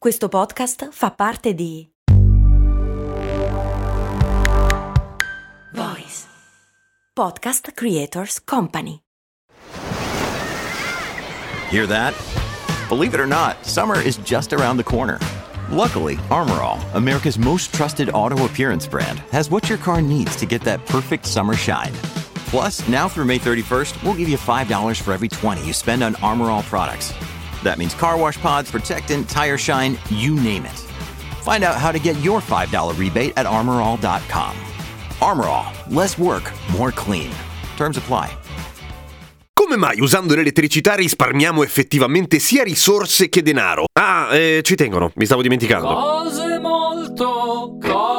Questo podcast fa parte di Voice Podcast Creators Company. Hear that? Believe it or not, summer is just around the corner. Luckily, Armor All, America's most trusted auto appearance brand, has what your car needs to get that perfect summer shine. Plus, now through May 31st, we'll give you $5 for every $20 you spend on Armor All products. That means car wash pods, protectant, tire shine, you name it. Find out how to get your $5 rebate at armorall.com. Armor All, less work, more clean. Terms apply. Come mai usando l'elettricità risparmiamo effettivamente sia risorse che denaro? Ci tengono, mi stavo dimenticando. Cose molto.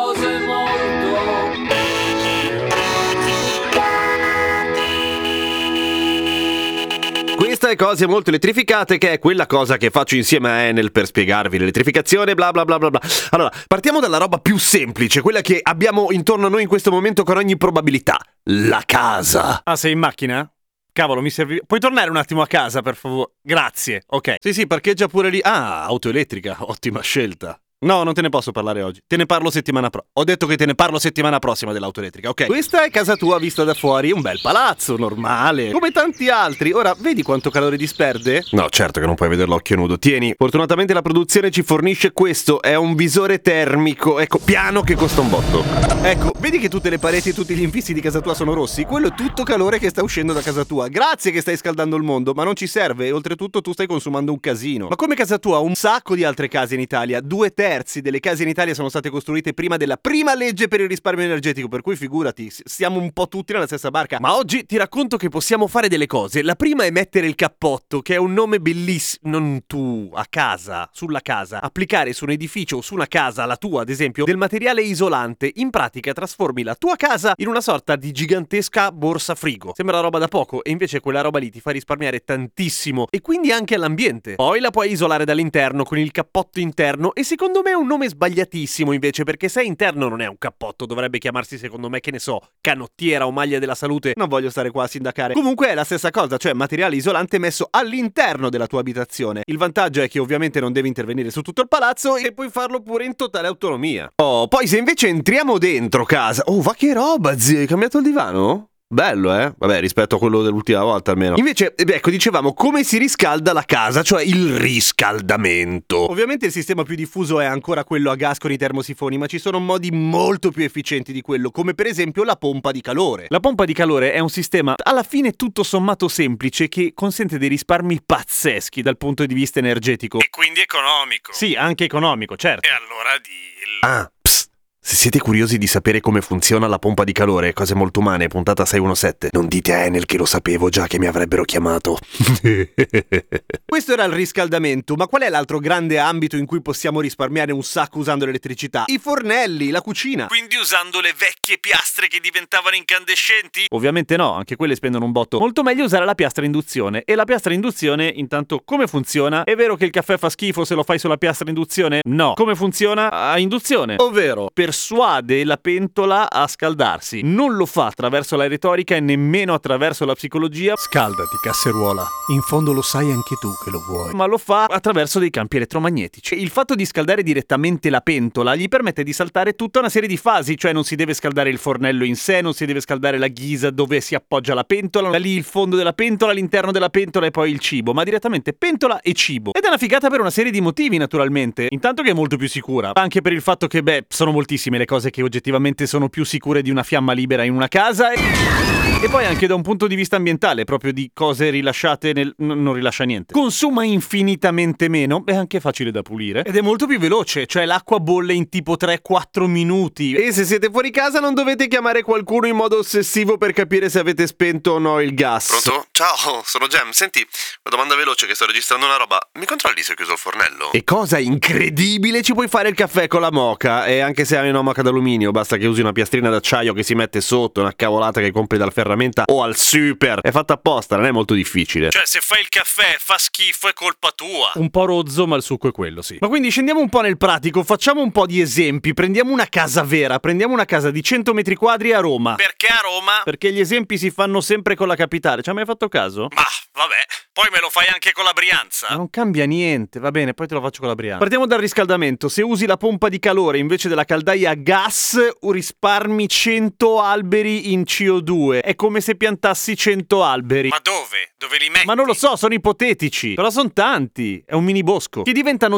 Questa è Cose Molto Elettrificate, che è quella cosa che faccio insieme a Enel per spiegarvi l'elettrificazione, bla bla bla bla bla. Allora, partiamo dalla roba più semplice, quella che abbiamo intorno a noi in questo momento con ogni probabilità. La casa. Ah, sei in macchina? Cavolo, mi serve. Puoi tornare un attimo a casa, per favore? Grazie, ok. Sì, parcheggia pure lì. Ah, auto elettrica, ottima scelta. No, non te ne posso parlare oggi. Te ne parlo settimana prossima. Ho detto che te ne parlo settimana prossima dell'auto elettrica, ok? Questa è casa tua vista da fuori, un bel palazzo, normale, come tanti altri. Ora, vedi quanto calore disperde? No, certo che non puoi vederlo a occhio nudo. Tieni, fortunatamente la produzione ci fornisce questo. È un visore termico, ecco, piano, che costa un botto. Ecco, vedi che tutte le pareti e tutti gli infissi di casa tua sono rossi? Quello è tutto calore che sta uscendo da casa tua. Grazie che stai scaldando il mondo, ma non ci serve. E oltretutto tu stai consumando un casino. Ma come casa tua, un sacco di altre case in Italia, 2/3 delle case in Italia sono state costruite prima della prima legge per il risparmio energetico, per cui figurati, siamo un po' tutti nella stessa barca. Ma oggi ti racconto che possiamo fare delle cose. La prima è mettere il cappotto, che è un nome bellissimo. Non tu, a casa, sulla casa. Applicare su un edificio o su una casa, la tua ad esempio, del materiale isolante. In pratica trasformi la tua casa in una sorta di gigantesca borsa frigo. Sembra roba da poco, e invece quella roba lì ti fa risparmiare tantissimo, e quindi anche all'ambiente. Poi la puoi isolare dall'interno con il cappotto interno, e secondo me è un nome sbagliatissimo invece, perché se è interno non è un cappotto, dovrebbe chiamarsi secondo me, che ne so, canottiera o maglia della salute. Non voglio stare qua a sindacare. Comunque è la stessa cosa, cioè materiale isolante messo all'interno della tua abitazione. Il vantaggio è che ovviamente non devi intervenire su tutto il palazzo e puoi farlo pure in totale autonomia. Oh, poi se invece entriamo dentro casa... Oh, va che roba, zio, hai cambiato il divano? Bello, eh? Vabbè, rispetto a quello dell'ultima volta almeno. Invece, ecco, dicevamo come si riscalda la casa, cioè il riscaldamento. Ovviamente il sistema più diffuso è ancora quello a gas con i termosifoni, ma ci sono modi molto più efficienti di quello, come per esempio la pompa di calore. La pompa di calore è un sistema alla fine tutto sommato semplice, che consente dei risparmi pazzeschi dal punto di vista energetico. E quindi economico. Sì, anche economico, certo. E allora dillo. Se siete curiosi di sapere come funziona la pompa di calore, Cose Molto Umane, puntata 617, non dite a Enel che lo sapevo già che mi avrebbero chiamato. Questo era il riscaldamento, ma qual è l'altro grande ambito in cui possiamo risparmiare un sacco usando l'elettricità? I fornelli, la cucina. Quindi usando le vecchie piastre che diventavano incandescenti? Ovviamente no, anche quelle spendono un botto. Molto meglio usare la piastra a induzione. E la piastra a induzione, intanto, come funziona? È vero che il caffè fa schifo se lo fai sulla piastra a induzione? No. Come funziona? A induzione. Ovvero, persuade la pentola a scaldarsi. Non lo fa attraverso la retorica e nemmeno attraverso la psicologia. Scaldati, casseruola. In fondo lo sai anche tu che lo vuoi. Ma lo fa attraverso dei campi elettromagnetici. Il fatto di scaldare direttamente la pentola gli permette di saltare tutta una serie di fasi, cioè non si deve scaldare il fornello in sé, non si deve scaldare la ghisa dove si appoggia la pentola, da lì il fondo della pentola, l'interno della pentola e poi il cibo, ma direttamente pentola e cibo. Ed è una figata per una serie di motivi, naturalmente. Intanto che è molto più sicura, anche per il fatto che, sono moltissime le cose che oggettivamente sono più sicure di una fiamma libera in una casa, e poi anche da un punto di vista ambientale, proprio di cose rilasciate non rilascia niente. Consuma infinitamente meno, è anche facile da pulire, ed è molto più veloce, cioè l'acqua bolle in tipo 3-4 minuti. E se siete fuori casa non dovete chiamare qualcuno in modo ossessivo per capire se avete spento o no il gas. Pronto? Ciao, sono Gem. Senti, una domanda veloce che sto registrando una roba. Mi controlli se ho chiuso il fornello? E cosa incredibile, ci puoi fare il caffè con la moka, e anche se hai una moka d'alluminio, basta che usi una piastrina d'acciaio che si mette sotto, una cavolata che compri dal ferraio rammenta o al super. È fatta apposta, non è molto difficile. Cioè, se fai il caffè fa schifo è colpa tua. Un po' rozzo, ma il succo è quello, sì. Ma quindi scendiamo un po' nel pratico, facciamo un po' di esempi, prendiamo una casa vera, prendiamo una casa di 100 metri quadri a Roma. Perché a Roma? Perché gli esempi si fanno sempre con la capitale, ci hai mai fatto caso? Ma, vabbè, poi me lo fai anche con la Brianza. Ma non cambia niente, va bene, poi te lo faccio con la Brianza. Partiamo dal riscaldamento, se usi la pompa di calore invece della caldaia a gas, risparmi 100 alberi in CO2, è come se piantassi 100 alberi. Ma dove? Dove li metti? Ma non lo so, sono ipotetici, però sono tanti, è un mini bosco. Che diventano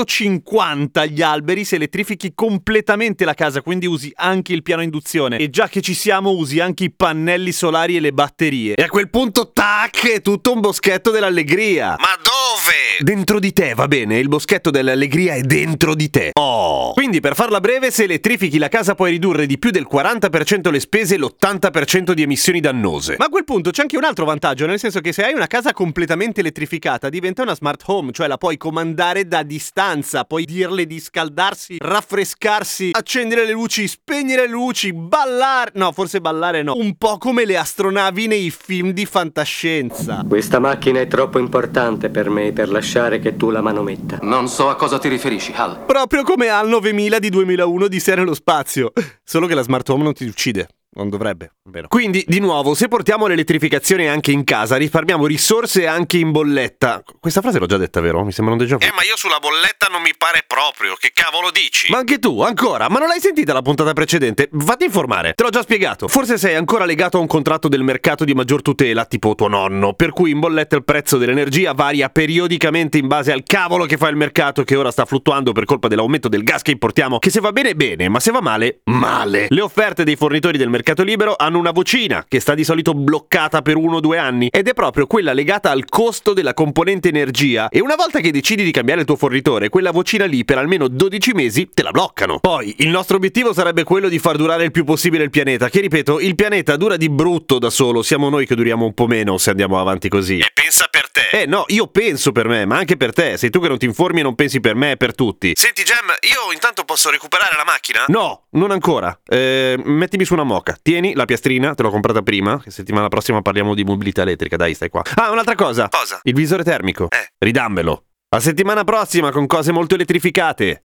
150 gli alberi se elettrifichi completamente la casa, quindi usi anche il piano induzione. E già che ci siamo, usi anche i pannelli solari e le batterie. E a quel punto, tac, è tutto un boschetto dell'allegria. Ma dove? Dentro di te, va bene, il boschetto dell'allegria è dentro di te. Oh! Quindi, per farla breve, se elettrifichi la casa puoi ridurre di più del 40% le spese e l'80% di emissioni dannose. Ma a quel punto c'è anche un altro vantaggio, nel senso che se hai una casa completamente elettrificata diventa una smart home, cioè la puoi comandare da distanza, puoi dirle di scaldarsi, raffrescarsi, accendere le luci, spegnere le luci, ballare, no, forse ballare no, un po' come le astronavi nei film di fantascienza. Questa macchina è troppo importante per me per lasciare che tu la manometta. Non so a cosa ti riferisci, Hal. Proprio come HAL 9000 di 2001 di Odissea nello spazio, solo che la smart home non ti uccide. Non dovrebbe, vero? Quindi, di nuovo, se portiamo l'elettrificazione anche in casa, risparmiamo risorse anche in bolletta. Questa frase l'ho già detta, vero? Mi sembra un déjà vu. Ma io sulla bolletta non mi pare proprio. Che cavolo dici? Ma anche tu, ancora? Ma non l'hai sentita la puntata precedente? Vatti a informare. Te l'ho già spiegato. Forse sei ancora legato a un contratto del mercato di maggior tutela, tipo tuo nonno, per cui in bolletta il prezzo dell'energia varia periodicamente in base al cavolo che fa il mercato, che ora sta fluttuando per colpa dell'aumento del gas che importiamo, che se va bene, bene, ma se va male, male. Le offerte dei fornitori del mercato libero hanno una vocina che sta di solito bloccata per 1 o 2 anni ed è proprio quella legata al costo della componente energia, e una volta che decidi di cambiare il tuo fornitore, quella vocina lì per almeno 12 mesi te la bloccano. Poi il nostro obiettivo sarebbe quello di far durare il più possibile il pianeta, che ripeto, il pianeta dura di brutto da solo, siamo noi che duriamo un po' meno se andiamo avanti così. E pensa per te. No, io penso per me, ma anche per te, sei tu che non ti informi e non pensi per me e per tutti. Senti Gem, io intanto posso recuperare la macchina? No, non ancora. Mettimi su una moca. Tieni la piastrina, te l'ho comprata prima, che settimana prossima parliamo di mobilità elettrica, dai, stai qua. Ah, un'altra cosa. Cosa? Il visore termico. Ridammelo. A settimana prossima con cose molto elettrificate.